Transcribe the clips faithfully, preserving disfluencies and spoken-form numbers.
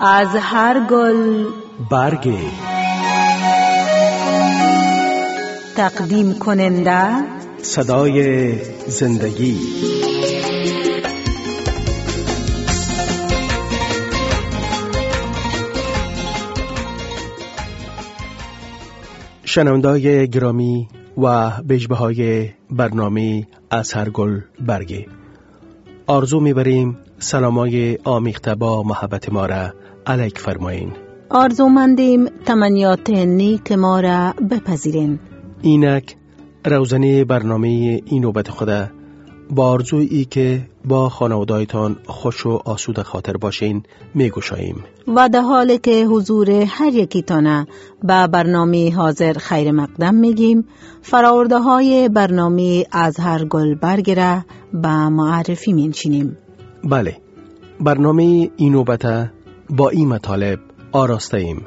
از هر گل برگی. تقدیم کننده صدای زندگی. شنونده‌های گرامی و بجبه‌های برنامه از هر گل برگی، آرزو می‌بریم سلامای آمیخته با محبت ما را علیک فرمایین. آرزومندیم تمنیات نیک ما را بپذیرین. اینک روزنه برنامه این نوبت خدا با آرزویی که با خانواده‌تان خوش و آسوده خاطر باشین میگوشاییم و در حالی که حضور هر یکیتان به برنامه حاضر خیر مقدم میگیم، فراورده های برنامه از هر گل برگره به معرفی منشینیم. بله، برنامه این نوبت با این مطالب آراسته ایم.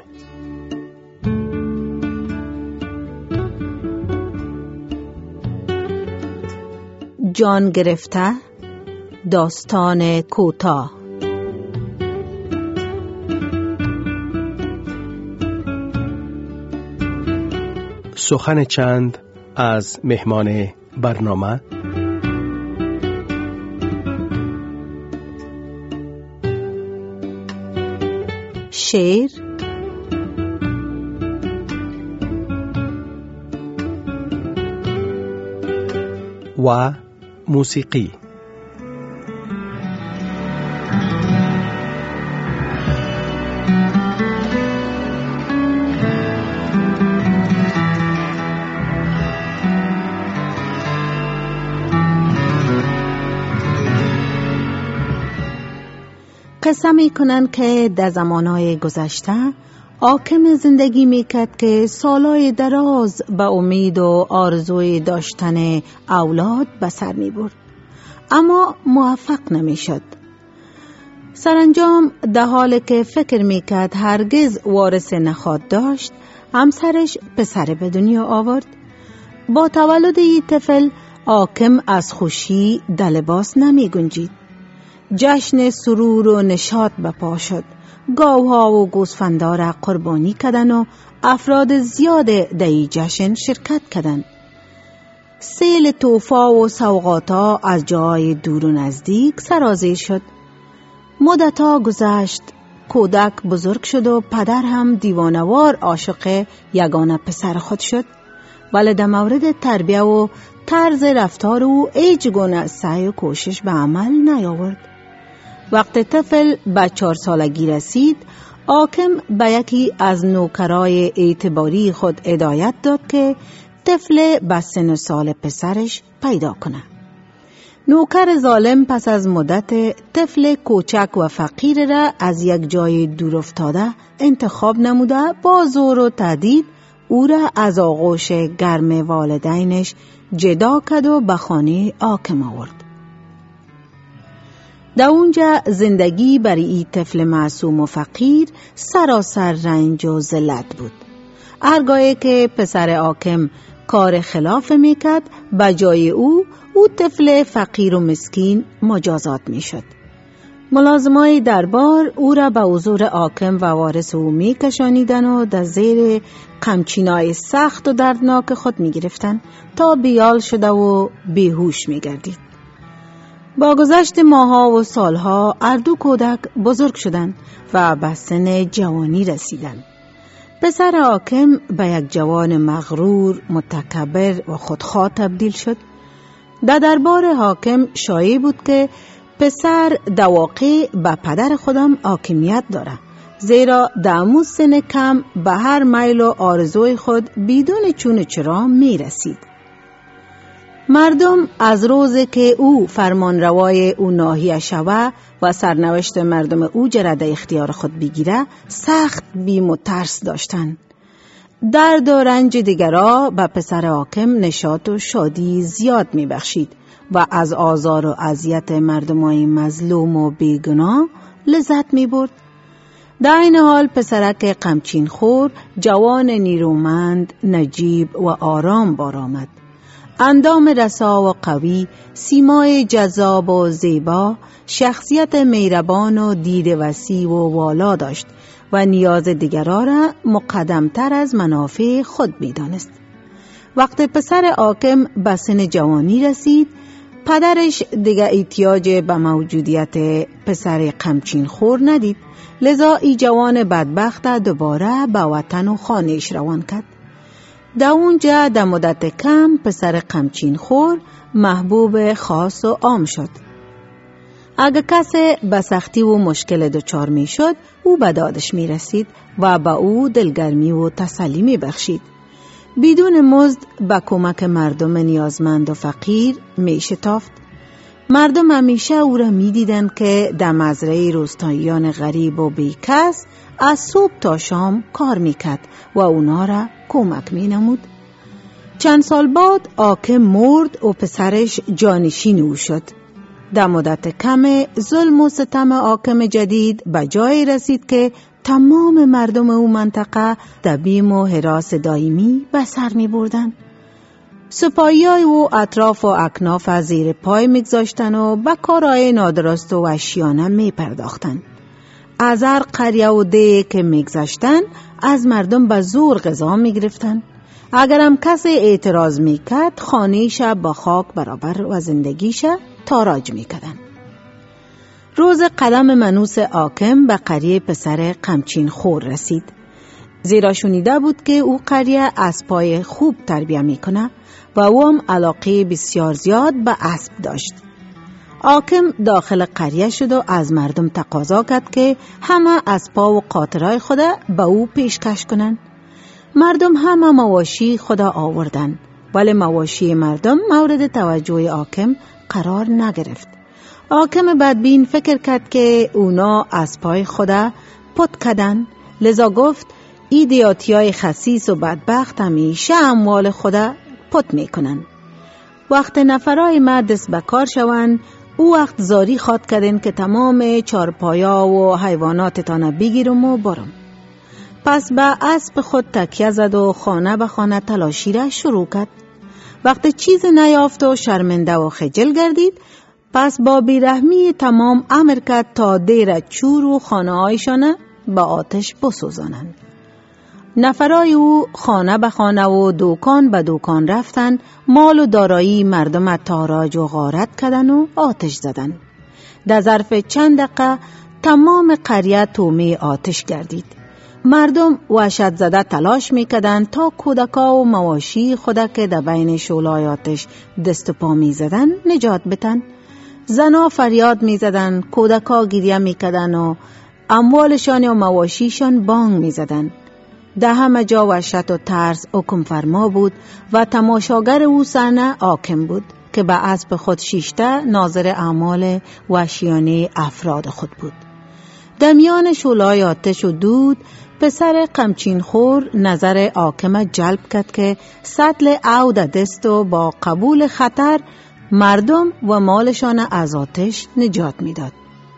جان گرفته، داستان کوتاه. سخن چند از مهمان برنامه. شعر و موسیقی. قصه می کنند که در زمانهای گذشته حاکم زندگی میکرد که سالهای دراز به امید و آرزوی داشتن اولاد به سر می برد، اما موفق نمی شد. سرانجام در حالی که فکر میکرد هرگز وارث نخواهد داشت، همسرش پسر به دنیا آورد. با تولد این طفل حاکم از خوشی در لباس نمی گنجید. جشن سرور و نشاط بپا شد. گاوها و گوسفندا را قربانی کردند و افراد زیاد در این جشن شرکت کردند. سیل تحفه و سوغاتا از جای دور و نزدیک سرازیر شد. مدتها گذشت. کودک بزرگ شد و پدر هم دیوانوار عاشق یگانه پسر خود شد، ولی در مورد تربیه و طرز رفتار او هیچ گونه سعی و کوشش به عمل نیاورد. وقت طفل به چهار سالگی رسید، حاکم به یکی از نوکرای اعتباری خود هدایت داد که طفل به سن سال پسرش پیدا کنه. نوکر ظالم پس از مدت طفل کوچک و فقیر را از یک جای دور افتاده انتخاب نموده، با زور و تهدید او را از آغوش گرم والدینش جدا کرد و به خانه حاکم آورد. در اونجا زندگی برای این طفل معصوم و فقیر سراسر رنج و ذلت بود. هرگاهی که پسر حاکم کار خلاف میکرد، به جای او او طفل فقیر و مسکین مجازات میشد. ملازمای دربار او را به حضور حاکم و وارث او میکشانیدن و در زیر قمچینای سخت و دردناک خود میگرفتن تا بیال شده و بیهوش میگردید. با گذشت ماها و سالها هر دو کودک بزرگ شدند و به سن جوانی رسیدند. پسر حاکم به یک جوان مغرور، متکبر و خودخواه تبدیل شد. در دربار حاکم شایع بود که پسر در واقع به پدر خودم حاکمیت داره، زیرا در همون سن کم به هر میل و آرزوی خود بدون چون و چرا می رسید. مردم از روزی که او فرمان روای او ناحیه شوه و سرنوشت مردم او جرد اختیار خود بگیره سخت بیم و ترس داشتند. درد و رنج دیگرها به پسر حاکم نشاط و شادی زیاد می بخشید و از آزار و اذیت مردمای مظلوم و بیگناه لذت می برد. در این حال پسرک غمچین خور، جوان نیرومند، نجیب و آرام بار آمد. اندام رسا و قوی، سیمای جذاب و زیبا، شخصیت مهربان و دید وسیع و والا داشت و نیاز دیگران را مقدمتر از منافع خود می‌دانست. وقتی پسر حاکم به سن جوانی رسید، پدرش دیگر احتیاج به موجودیت پسر قمچین خور ندید، لذا ای جوان بدبخت دوباره به وطن و خانهش روان کرد. در اونجا در مدت کم پسر قمچین خور محبوب خاص و عام شد. اگر کسی به سختی و مشکل دچار می شد، او به دادش می رسید و به او دلگرمی و تسلی می بخشید. بدون مزد به کمک مردم نیازمند و فقیر می شتافت. مردم همیشه او را می دیدند که در مزرعه روستاییان غریب و بیکس از صبح تا شام کار می کرد و اونا را کمک می نمود. چند سال بعد حاکم مرد و پسرش جانشین او شد. در مدت کم ظلم و ستم حاکم جدید به جای رسید که تمام مردم او منطقه در بیم و هراس دائمی به سر می بردن. سپاهیای او اطراف و اکناف از زیر پای می گذاشتن و به کارهای نادرست و وحشیانه می پرداختن. از هر قریه و ده که می گذاشتن از مردم به زور غذا می گرفتن. اگرم کسی اعتراض می کرد خانه‌اش با خاک برابر و زندگیش تاراج می کردن. روز قدم منوس حاکم به قریه پسر قمچین خور رسید. زیرا شنیده بود که او قریه اسبای خوب تربیه می کنه و او هم علاقه بسیار زیاد به اسب داشت. حاکم داخل قریه شد و از مردم تقاضا کرد که همه اسبا و قاطرهای خود به او پیشکش کنند. مردم همه مواشی خود آوردن، ولی مواشی مردم مورد توجه حاکم قرار نگرفت. حاکم بدبین فکر کرد که اونا اسبای خود پت کردن، لذا گفت ایدیاتیای خسیس و بدبخت همیشه اموال خود پت میکنن. وقت نفرای مرد دست به کار شوند، او وقت زاری خواد کردن که تمام چارپایا و حیوانات تانه بگیرم و برم. پس به اسب خود تکیه زد و خانه به خانه تلاشی را شروع کرد. وقت چیز نیافت و شرمنده و خجل گردید، پس با بیرحمی تمام امر کرد تا دیر چور و خانه هایشان به آتش بسوزانند. نفرای او خانه به خانه و دوکان به دوکان رفتن، مال و دارایی مردم تاراج و غارت کردن و آتش زدن. در ظرف چند دقیقه تمام قریه تومه آتش گردید. مردم وحشت زده تلاش میکردن تا کودکا و مواشی خود که در بین شعله‌های آتش دست و پا میزدن نجات بدن. زنا فریاد میزدن، کودکا گریه میکردن و اموالشان و مواشیشان بانگ میزدن. در همه جا وحشت و ترس حکم فرما بود و تماشاگر او صحنه حاکم بود که به اسب خود شیشته ناظر اعمال وحشیانه افراد خود بود. در میان شعله‌های آتش و دود پسر قمچین خور نظر حاکم جلب کرد که سطل او در دست و با قبول خطر مردم و مالشان از آتش نجات میداد.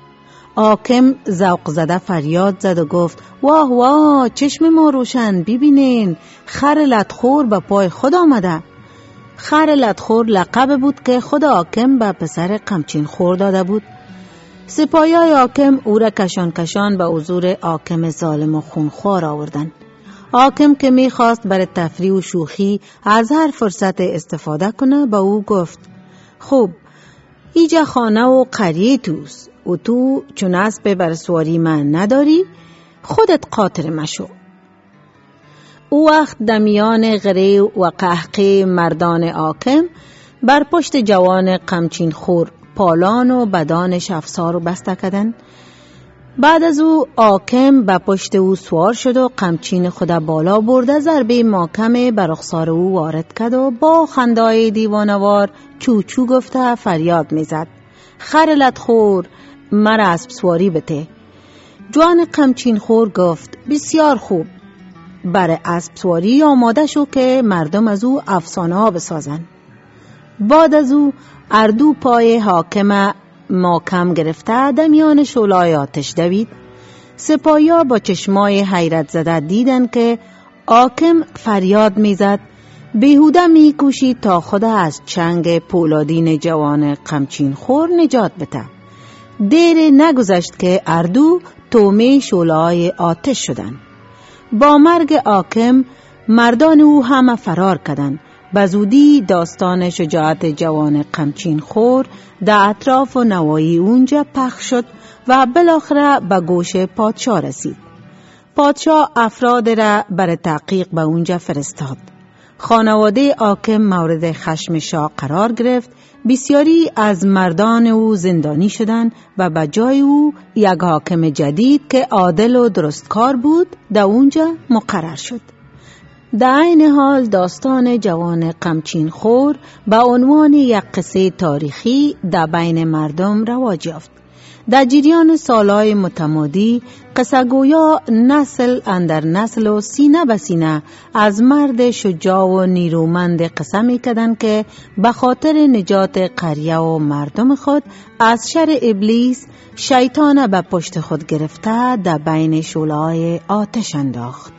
حاکم ذوق زده فریاد زد و گفت واه واه، چشم ما روشن، ببینین خر لطخور به پای خود آمده. خر لطخور لقب بود که خود حاکم به پسر قمچین خور داده بود. سپاهیای حاکم او را کشان کشان به حضور حاکم ظالم و خونخوار آوردن. حاکم که میخواست برای تفریح و شوخی از هر فرصت استفاده کنه به او گفت خوب، ایجا خانه و قریه توست و تو چون اسب بر سواری من نداری، خودت قاطر مشو. او وقت دمیان غره و قهقه مردان حاکم بر پشت جوان قمچین خور پالان و بدانش افسار و بسته کردن. بعد از او حاکم به پشت او سوار شد و قمچین خود بالا برده ضربه محکم بر رخسار او وارد کرد و با خندای دیوانوار چوچو گفته فریاد میزد خر لطخور، مرا اسب سواری بده. جوان قمچین خور گفت بسیار خوب، برای اسب سواری آماده شو که مردم از او افسانه ها بسازن. بعد از او اردو پای حاکم محکم گرفته در میان شعله‌های آتش دوید. سپاهیا با چشمای حیرت زده دیدن که حاکم فریاد میزد بیهوده می کوشید تا خود از چنگ پولادین جوان قمچین خور نجات بده. دیر نگذشت که اردو تومه شعله‌های آتش شدند. با مرگ حاکم مردان او همه فرار کردند. بزودی داستان شجاعت جوان قمچین خور در اطراف و نواحی اونجا پخش شد و بالاخره به گوش پادشاه رسید. پادشاه افراد را برای تحقیق به اونجا فرستاد. خانواده حاکم مورد خشم شاه قرار گرفت. بسیاری از مردان او زندانی شدند و به جای او یک حاکم جدید که عادل و درستکار بود در اونجا مقرر شد. در این حال داستان جوان قمچین خور به عنوان یک قصه تاریخی در بین مردم رواج یافت. در جریان سالهای متمادی قصه گویا نسل اندر نسل و سینه به سینه از مرد شجاع و نیرومند قصه می‌کردند که به خاطر نجات قریه و مردم خود از شر ابلیس شیطان به پشت خود گرفته در بین شعله‌های آتش انداخت.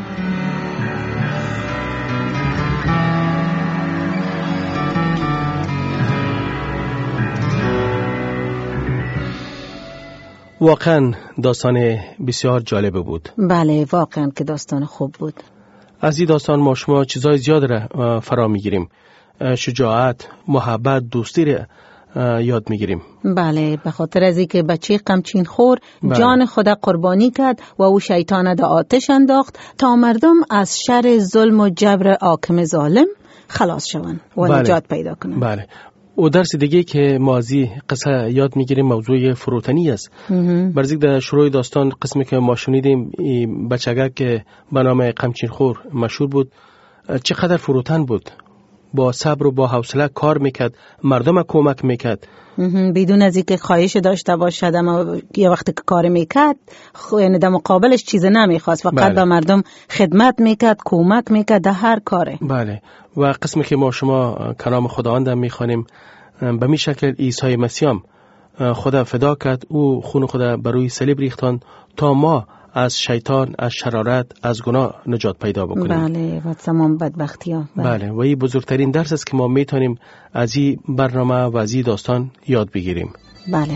واقعا داستان بسیار جالب بود. بله واقعا که داستان خوب بود. از این داستان ما شما چیزای زیاد را فرا میگیریم. شجاعت، محبت، دوستی را یاد میگیریم. بله به خاطر از اینکه بچه قمچین خور بله. جان خود قربانی کرد و او شیطان در آتش انداخت تا مردم از شر ظلم و جبر حاکم ظالم خلاص شوند و بله. نجات پیدا کنند. بله. و درس دیگه که ما از قصه یاد میگیریم موضوع فروتنی است. برزیک در شروع داستان قسمی که ما شنیدیم بچگک که به نام قمچین خور مشهور بود چقدر فروتن بود، با صبر و با حوصله کار میکرد، مردم کمک میکرد بدون از اینکه خواهش داشته باشد، اما یه وقت که کار میکرد یعنی در مقابلش چیز نمیخواست، فقط بله. به مردم خدمت میکرد، کمک میکرد در هر کاره. بله. و قسمی که ما شما کلام خداوند میخوانیم به می شکل عیسی مسیح خدا فدا کرد، او خون خدا بر روی صلیب ریختان تا ما از شیطان، از شرارت، از گناه نجات پیدا بکنیم. بله و تمام بدبختی ها. بله. بله و این بزرگترین درس است که ما میتونیم از این برنامه و از این داستان یاد بگیریم. بله.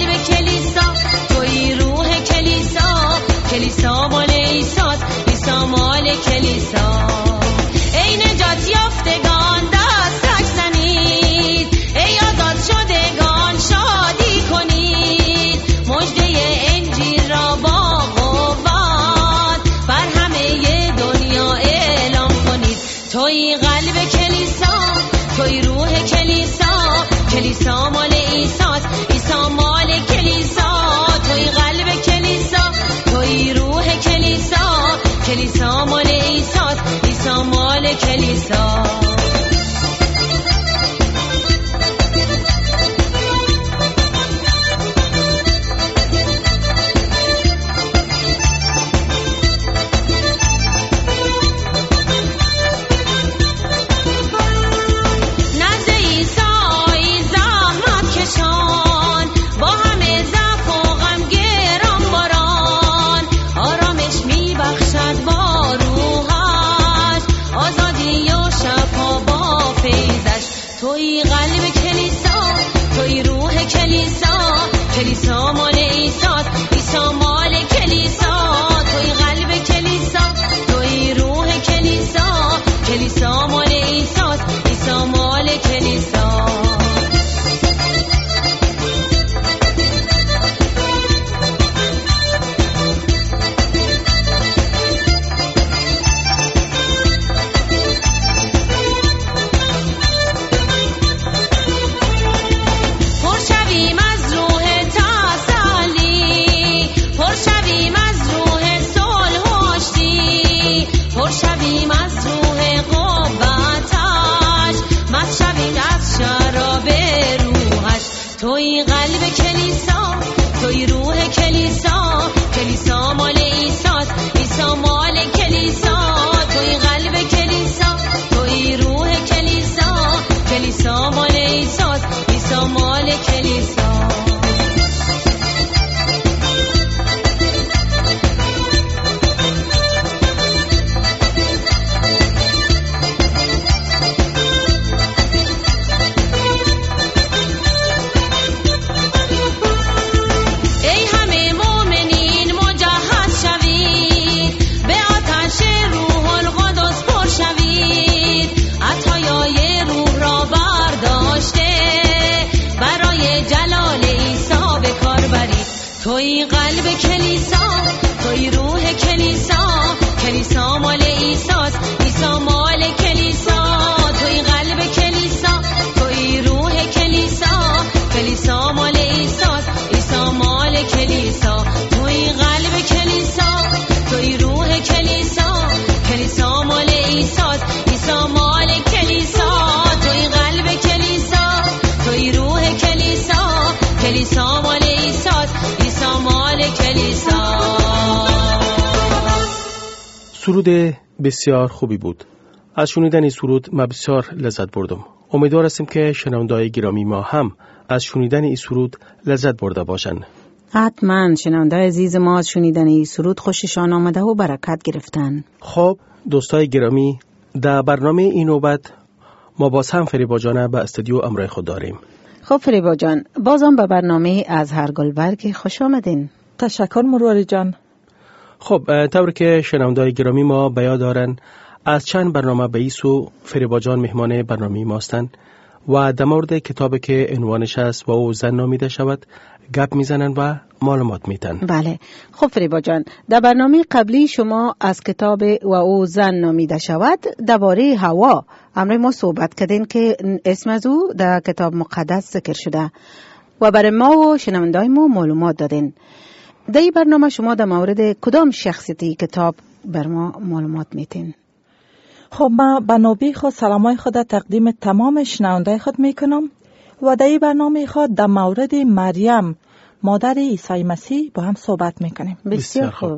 کلیسا مال عیسی، عیسی شوید از شراب روحش. توی قلب کلیسا، توی روح کلیسا، کلیسا مال عیساست، عیسی مال کلیسا. توی قلب کلیسا، توی روح کلیسا، کلیسا مال عیساست، عیسی مال کلیسا. توی قلب کلیسا، توی روح کلیسا، کلیسا مال عیساست، عیسی مال کلیسا. توی قلب کلیسا، توی روح کلیسا، کلیسا مال عیساست، عیسی مال کلیسا. توی قلب کلیسا، توی روح کلیسا، کلیسا مال عیساست، عیسی مال کلیسا. توی قلب کلیسا، توی روح کلیسا، کلیسا مال عیساست، عیسی مال کلیسا. سرود بسیار خوبی بود. از شنیدن این سرود من بسیار لذت بردم. امیدوار هستیم که شنونده‌های گرامی ما هم از شنیدن این سرود لذت برده باشند. حتما شنونده عزیز ما از شنیدن این سرود خوششان آمده و برکت گرفتن. خب دوستای گرامی، در برنامه این نوبت ما باز هم فریبا جان به استودیو امرای خود داریم. خب فریبا جان، بازم به برنامه ازهر گلبرگ خوش آمدین. تشکر مرواری جان. خب طور که شنونده‌های گرامی ما به یاد دارن، از چند برنامه به ایسو فریبا جان مهمان برنامه ماستن و در مورد کتابی که عنوانش است و او زن نامیده شود گپ میزنن و معلومات میتن. بله. خب فریبا جان، در برنامه قبلی شما از کتاب و او زن نامیده شود درباره حوا امروز ما صحبت کردین که اسم از او در کتاب مقدس ذکر شده و برای ما و شنونده‌های ما معلومات دادین. در این برنامه شما در مورد کدام شخصیتی کتاب بر ما معلومات میتین؟ خب من به نوبه خود سلامای خود تقدیم تمام شنونده خود میکنم و در این برنامه خود در مورد مریم مادر عیسی مسیح با هم صحبت میکنیم. بسیار خوب.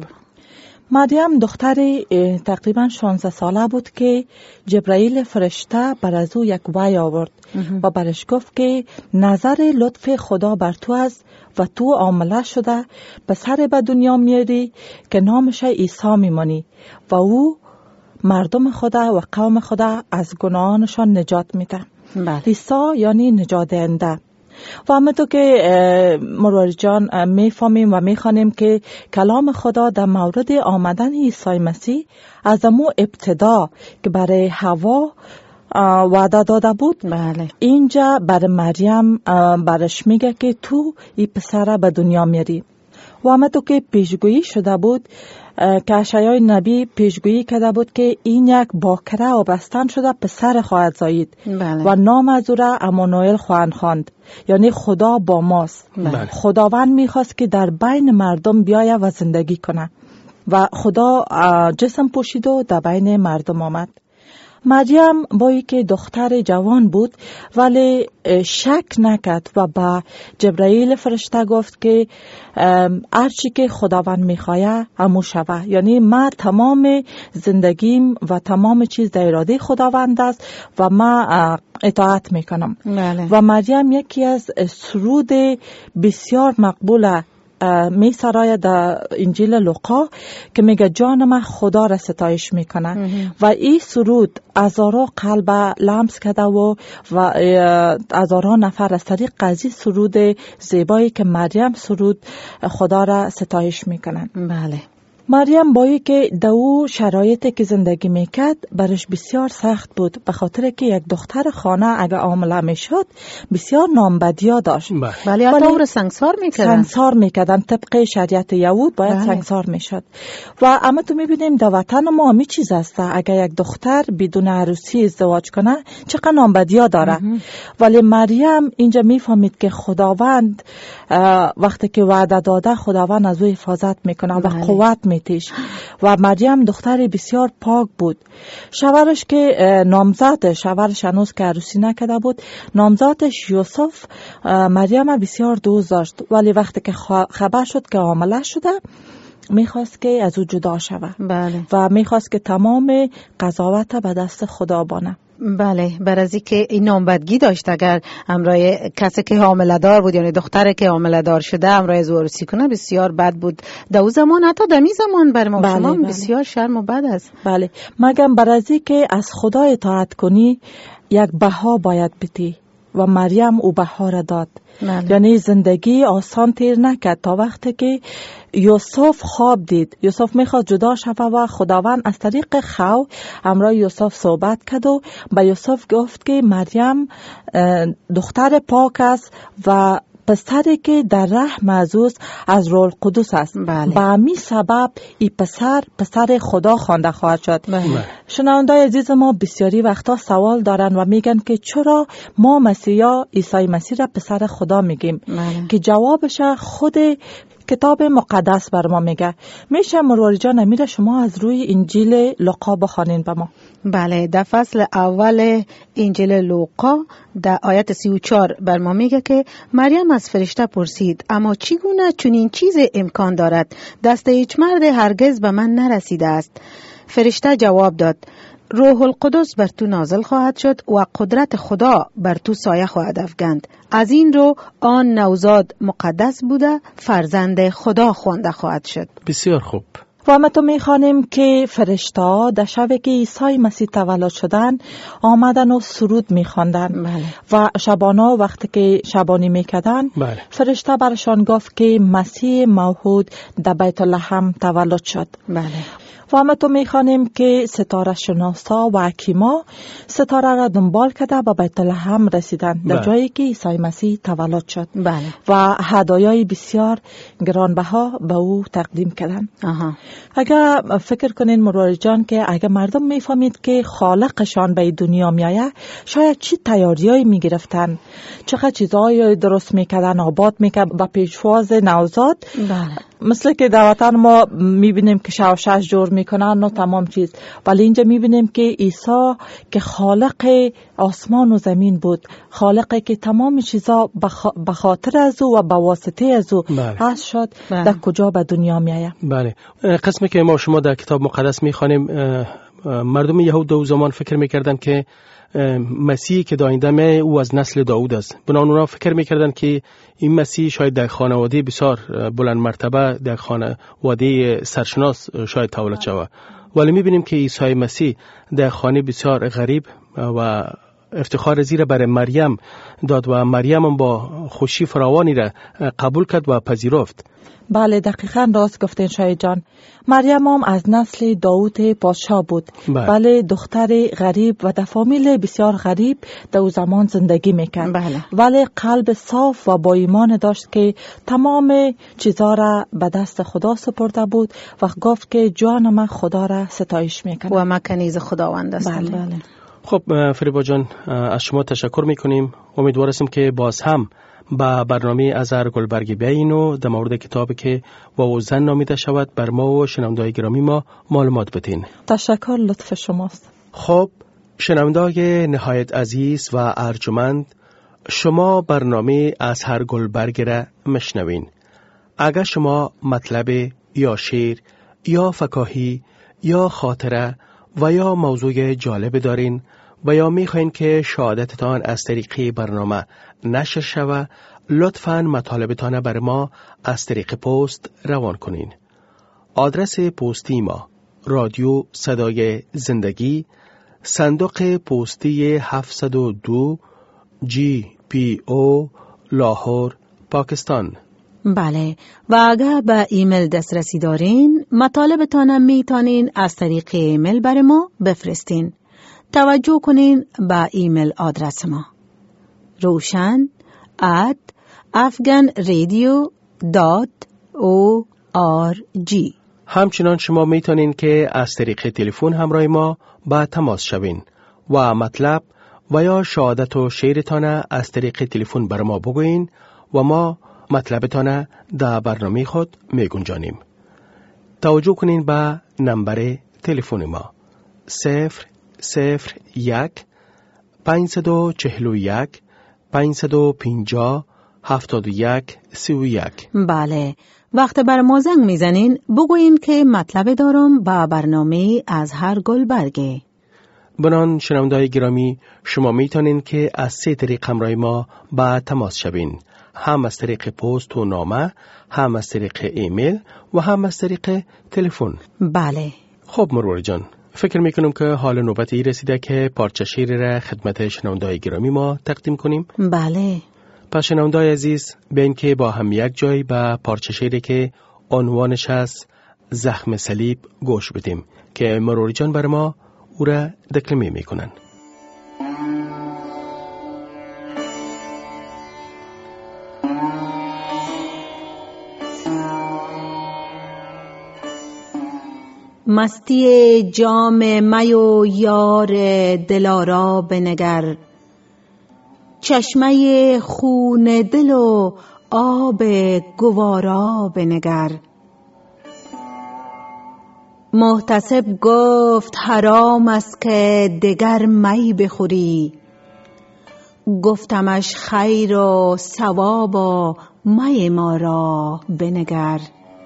مریم دختر تقریبا شانزده ساله بود که جبرائیل فرشته بر از او یک وحی آورد و برش گفت که نظر لطف خدا بر تو است و تو عامله شده پسر به دنیا میاری که نامش عیسی میمانی و او مردم خدا و قوم خدا از گناهانشان نجات میده. عیسی یعنی نجات دهنده. و همونطور که مرواری جان میفهمیم و میخوانیم که کلام خدا در مورد آمدن عیسی مسیح از امو ابتدا که برای حوا وعده داده بود، بله. اینجا برای مریم برش میگه که تو این پسر به دنیا میاری. و همونطور که پیشگویی شده بود که اشعیا نبی پیشگویی کرده بود که این یک باکره آبستن شده پسر خواهد زایید، بله. و نام از او را امانوئل خواهند خواند، یعنی خدا با ماست. بله. خداوند میخواست که در بین مردم بیاید و زندگی کنه و خدا جسم پوشید و در بین مردم آمد. مریم با اینکه دختر جوان بود ولی شک نکرد و با جبرائیل فرشته گفت که هر چی که خداوند میخواد همو شوه، یعنی ما تمام زندگیم و تمام چیز در اراده خداوند است و ما اطاعت میکنم. بله. و مریم یکی از سرود بسیار مقبوله می سرای در انجیل لوقا که میگه جان من خدا را ستایش میکنه و این سرود هزاران قلب لمس کرده و و هزاران نفر از طریق قضیه سرود زیبایی که مریم سرود خدا را ستایش میکنن. بله. مریم بایی که دو شرایطی که زندگی میکرد برش بسیار سخت بود، به خاطر که یک دختر خانه اگه عامله میشد بسیار نامبدیا داشت. ولی حتی او رو سنگسار میکردن سنگسار میکردن طبق شریعت یهود باید بله. سنگسار میشد. و اما تو میبینیم در وطن ما همی چیز هسته، اگه یک دختر بدون عروسی ازدواج کنه چقدر نامبدیا داره. ولی مریم اینجا میفهمید که خداوند وقتی که وعده داده خداوند از او حفاظت میکنه بله. و قوت میتیش و مریم دختر بسیار پاک بود. شوهرش که نامزد، شوهرش هنوز که عروسی نکرده بود، نامزدش یوسف مریم بسیار دوست داشت، ولی وقتی که خبر شد که حامله شده میخواست که از او جدا شود. بله. و میخواست که تمام قضاوت به دست خدا بانه. بله، بر از که این نامبدگی داشت اگر همراه کسی که حامله دار بود، یعنی دختر که حامله دار شده همراه از عروسی کنه، بسیار بد بود. در اون زمان، حتی در این زمان بر ما بله، شما بله. بسیار شرم و بد است. بله، مگم بر از که از خدا اطاعت کنی یک بها باید بدی و مریم او بها را داد. بله. یعنی زندگی آسان تیر نکرد تا وقتی که یوسف خواب دید. یوسف میخواد جدا شود و خداوند از طریق خو همراه یوسف صحبت کرد و به یوسف گفت که مریم دختر پاک است و پسری که در رحم از اوست از روح القدس است. بله. به همین سبب این پسر پسر خدا خوانده خواهد شد. بله. شنونده‌های عزیز ما بسیاری وقتا سوال دارن و میگن که چرا ما مسیحا عیسی مسیح را پسر خدا میگیم؟ بله. که جوابش خود کتاب مقدس بر ما میگه. میشه مروری جان امیره شما از روی انجیل لوقا بخوانین به ما؟ بله، در فصل اول انجیل لوقا در آیت سی و چهار بر ما میگه که مریم از فرشته پرسید اما چگونه چنین چیز امکان دارد؟ دست هیچ مرد هرگز به من نرسیده است. فرشته جواب داد روح القدس بر تو نازل خواهد شد و قدرت خدا بر تو سایه خواهد افکند. از این رو آن نوزاد مقدس بوده، فرزند خدا خوانده خواهد شد. بسیار خوب. و ما تو میخوانیم که فرشته در شب که عیسی مسیح تولد شدن آمدن و سرود میخواندن. بله. و شبانا وقتی که شبانی میکردن بله. فرشته برشان گفت که مسیح موعود در بیت لحم تولد شد. بله. و ما تو میخوانیم که ستاره شناسا و حکیما ستاره را دنبال کرده به بیت لحم رسیدن، در بله. جایی که عیسی مسیح تولد شد. بله. و هدایای بسیار گرانبها به او تقدیم کردن. آها. اگر فکر کنین مروری جان که اگر مردم میفهمید که خالقشان به دنیا میآید، شاید چی تیاریایی میگرفتن، چقدر چیزایی درست میکردن، آباد میکردن با پیشواز نوزاد. بله. مثل که در وطن ما میبینیم که شوشش جور میکنن و تمام چیز، ولی اینجا میبینیم که عیسی که خالق آسمان و زمین بود، خالقی که تمام چیزا به خاطر از او و به واسطه از او هست شد، بله. در کجا به دنیا میآید. بله. قسمی که ما شما در کتاب مقدس میخوانیم، مردم یهود دو زمان فکر میکردن که مسیحی که داینده می او از نسل داوود است. بنابراین اونا فکر میکردن که این مسیح شاید در خانواده بسیار بلند مرتبه، در خانواده سرشناس شاید تولد شود. ولی میبینیم که عیسی مسیح در خانه بسیار غریب و افتخار زیر برای مریم داد و مریم با خوشی فراوانی را قبول کرد و پذیرفت. بله، دقیقاً راست گفتین شاید جان. مریم هم از نسل داوود پادشاه بود. بله. بله، دختر غریب و در فامیل بسیار غریب در او زمان زندگی میکرد. بله. ولی قلب صاف و با ایمان داشت که تمام چیزا را به دست خدا سپرده بود و گفت که جان من خدا را ستایش میکنم و من کنیز خداوند هستم. بله. بله. خب فریبا جان، از شما تشکر میکنیم. امیدوار هستیم که باز هم با برنامه ازهر گلبرگ بیایین و در مورد کتابی که واو زن نامیده شود بر ما و شنونده‌های گرامی ما معلومات بدین. تشکر، لطف شماست. خب شنونده‌های نهایت عزیز و ارجمند، شما برنامه ازهر گلبرگ را مشنوین. اگر شما مطلب یا شعر یا فکاهی یا خاطره و یا موضوع جالب دارین و یا میخواین که شهادتتان از طریق برنامه نشر شود، لطفاً مطالبتان بر ما از طریق پست روان کنین. آدرس پستی ما: رادیو صدای زندگی، صندوق پستی هفتصد و دو جی پی او، لاهور، پاکستان. بله، و اگر به ایمیل دسترسی دارین، مطالبتان میتونین از طریق ایمیل بر ما بفرستین. توجه کنین به ایمیل آدرس ما: روشن ات افغان رادیو دات او آر جی. همچنان شما میتونین که از طریق تلفن همراه ما با تماس شوین و مطلب و یا شهادت و شعرتان از طریق تلفن بر ما بگوین و ما مطلبتان در برنامه خود میگنجانیم. توجه کنین به نمبر تلفن ما صفر صفر یک پنجصد و چهل و یک پنجصد و پنجاه هفتاد و یک سی و یک. بله، وقت بر ما زنگ میزنین بگوین که مطلب دارم با برنامه از هر گل برگه. بنان شنوندای گرامی، شما میتونین که از سه طریق همراه ما با تماس شوین، هم از طریق پست و نامه، هم از طریق ایمیل و هم از طریق تلفن. بله. خب مرور جان، فکر میکنم که حال نوبتی رسیده که پارچه شعری را خدمت شنوندای گرامی ما تقدیم کنیم. بله. پس شنوندای عزیز، بین که با هم یک جای به پارچه شعری که عنوانش هست زخم صلیب گوش بدیم که مرور جان بر ما او را دکلمه میکنن. مستی جام می و یار دلارا بنگر، چشمه خون دل و آب گوارا بنگر. محتسب گفت حرام است که دگر می بخوری، گفتمش خیر و ثواب و می ما را بنگر.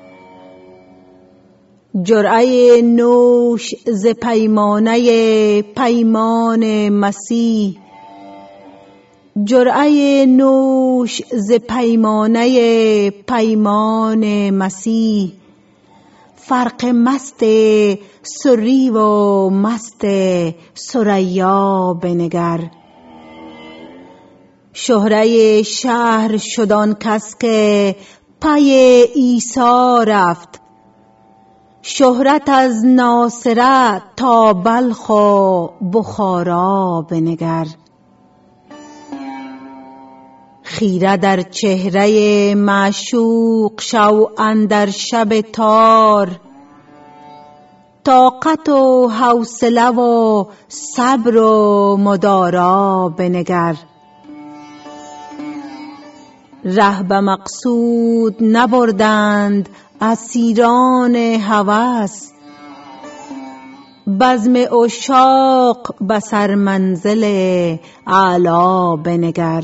جرعه نوش ز پیمانه پیمان مسیح، جرعه نوش ز پیمانه پیمان مسیح. فرق مست سری و مست سریا بنگر. شهره شهر شدان کس که پی عیسی رفت، شهرت از ناصره تا بلخ و بخارا بنگر. خیره در چهره معشوق شو اندر شب تار، طاقت و حوصله و صبر و مدارا بنگر. ره به مقصود نبردند اسیران هوس، بزم عشاق به سر منزل اعلا بنگر.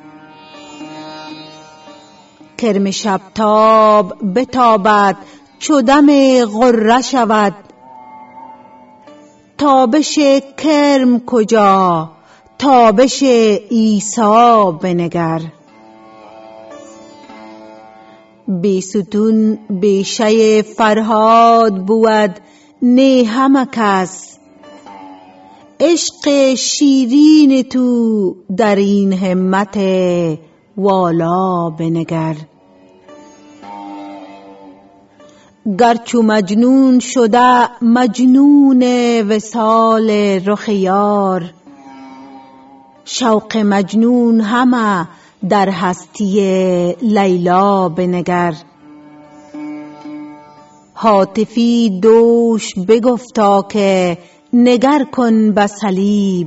کرم شبتاب بتابد چو دم غره شود، تابش کرم کجا تابش عیسی بنگر. بی ستون بیشه فرهاد بود نه همه کس، عشق شیرین تو در این همت والا بنگر. گرچو مجنون شده مجنون وصال رخ یار، شوق مجنون همه در هستی لیلا بنگر. هاتفی دوش بگفتا که نگر کن به صلیب،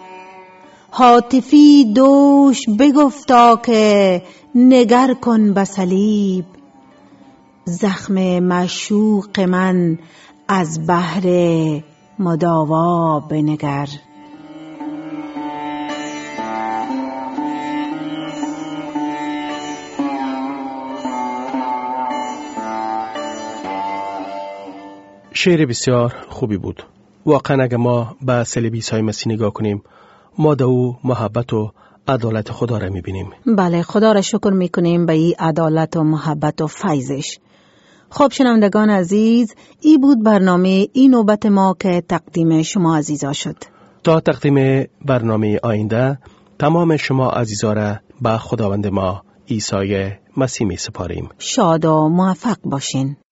هاتفی دوش بگفتا که نگر کن به صلیب. زخم معشوق من از بهر مداوا بنگر. شعر بسیار خوبی بود. واقعا اگه ما به صلیب عیسی مسیح نگاه کنیم، ما در او محبت و عدالت خدا را میبینیم. بله، خدا را شکر میکنیم به این عدالت و محبت و فیضش. خب شنوندگان عزیز، ای بود برنامه این نوبت ما که تقدیم شما عزیزا شد. تا تقدیم برنامه آینده تمام شما عزیزا را به خداوند ما عیسی مسیح می سپاریم. شاد و موفق باشین.